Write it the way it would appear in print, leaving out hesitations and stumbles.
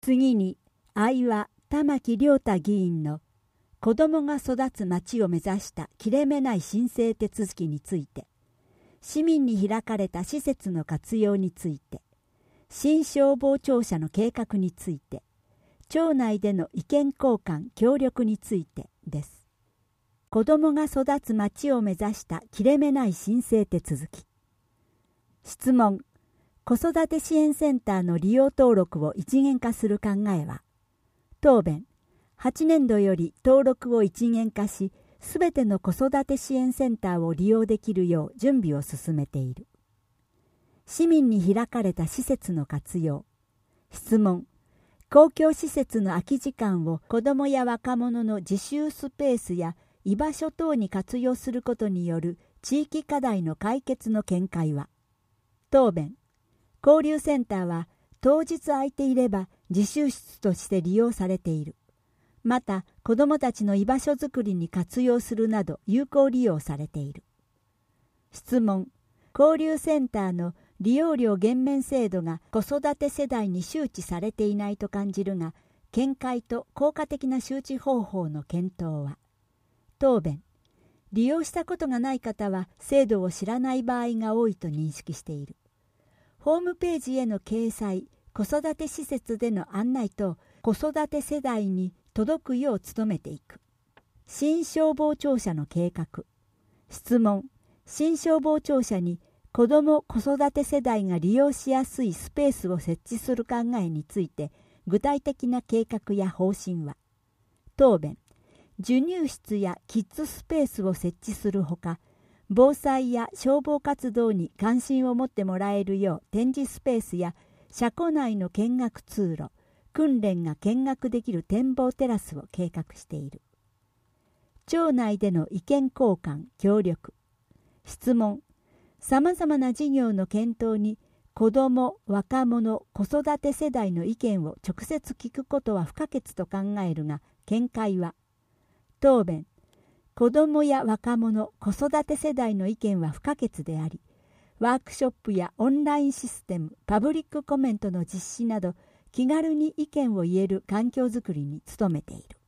次に、相羽玉木良太議員の子どもが育つ町を目指した切れ目ない申請手続きについて、市民に開かれた施設の活用について、新消防庁舎の計画について、庁内での意見交換協力についてです。子どもが育つ町を目指した切れ目ない申請手続き。質問。子育て支援センターの利用登録を一元化する考えは？答弁。8年度より登録を一元化し、すべての子育て支援センターを利用できるよう準備を進めている。市民に開かれた施設の活用。質問。公共施設の空き時間を子どもや若者の自習スペースや居場所等に活用することによる地域課題の解決の見解は？答弁。交流センターは当日空いていれば自習室として利用されている。また子どもたちの居場所づくりに活用するなど有効利用されている。質問。交流センターの利用料減免制度が子育て世代に周知されていないと感じるが、見解と効果的な周知方法の検討は？答弁。利用したことがない方は制度を知らない場合が多いと認識している。ホームページへの掲載、子育て施設での案内と子育て世代に届くよう努めていく。新消防庁舎の計画。質問。新消防庁舎に子ども・子育て世代が利用しやすいスペースを設置する考えについて具体的な計画や方針は？答弁。授乳室やキッズスペースを設置するほか、防災や消防活動に関心を持ってもらえるよう展示スペースや車庫内の見学通路、訓練が見学できる展望テラスを計画している。庁内での意見交換・協力。質問。さまざまな事業の検討に子ども・若者・子育て世代の意見を直接聞くことは不可欠と考えるが、見解は？答弁。子どもや若者・子育て世代の意見は不可欠であり、ワークショップやオンラインシステム、パブリックコメントの実施など、気軽に意見を言える環境づくりに努めている。